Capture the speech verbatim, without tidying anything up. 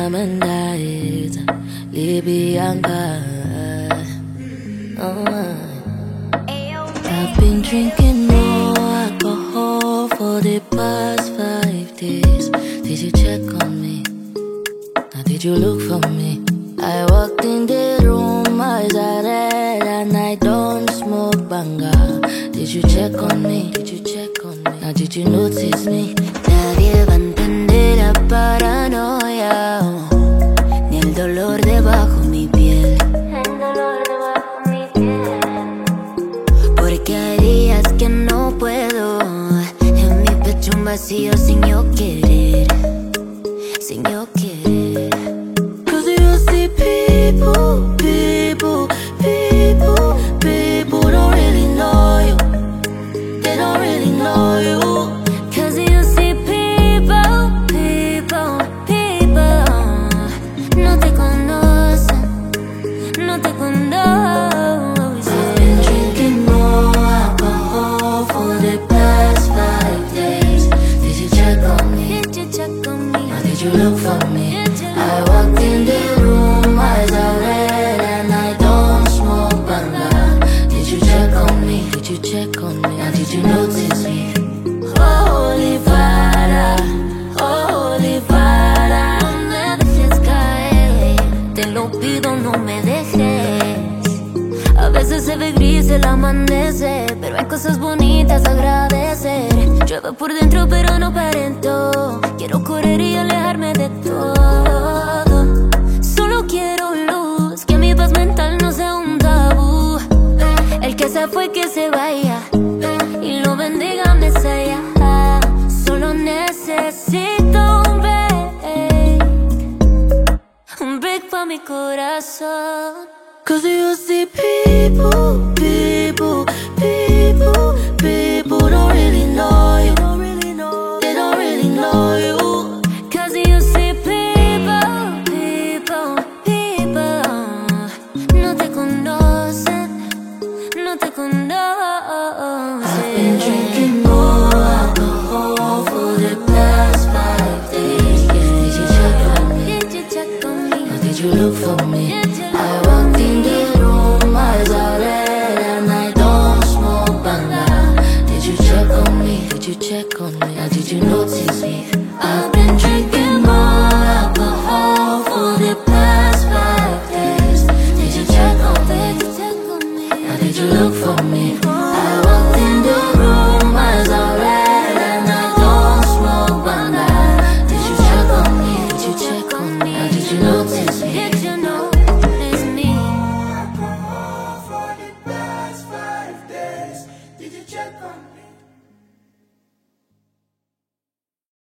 Mandait, Libyanka. Oh, I've been drinking more alcohol for the past five days. Did you check on me? Now did you look for me? I walked in the room, eyes are red, and I don't smoke banga. Did you check on me? Did you check on me? Now did you notice me? Nadie va a entender la paranoia, oh, ni el dolor debajo mi piel. El dolor debajo mi piel. Porque hay días que no puedo, en mi pecho un vacío sin yo querer, sin yo querer. Cause you see people, people, people, people don't really know you. They don't really know you. Cause you see people, people, people, no te conocen, no te conocen. I've been drinking more alcohol for the past five days. Did you check on me? Did you check on me? Or did you look for me? I walked in the room, eyes are red, and I don't smoke banga. Did you check on me? Did you check on me? Or did you notice me? Holy Father, Holy Father, No me dejes caer, te lo pido, no me dejes. A veces se ve gris el amanecer, pero hay cosas bonitas a agradecer. Llueve por dentro pero no aparento, quiero correr y alejarme de todo. Solo quiero luz, que mi paz mental no sea un tabú. El que se fue que se vaya, y lo bendiga Mesaya. Solo necesito un break, un break pa' mi corazón. cause you see people, people, people, people don't really know you. They don't really know you. Cause you see people, people, people, no te conocen, no te conocen. I've been drinking more alcohol for the past five days. Did you check on me? Did you check on me? Or did you look for me? Did you I walked in the room, eyes are red, and I don't smoke banga. Did you check on me? Did you check on me? Or did you notice me? I've been drinking more alcohol for the past five days. Did you check on me? Did you check on me? Or did you look for me?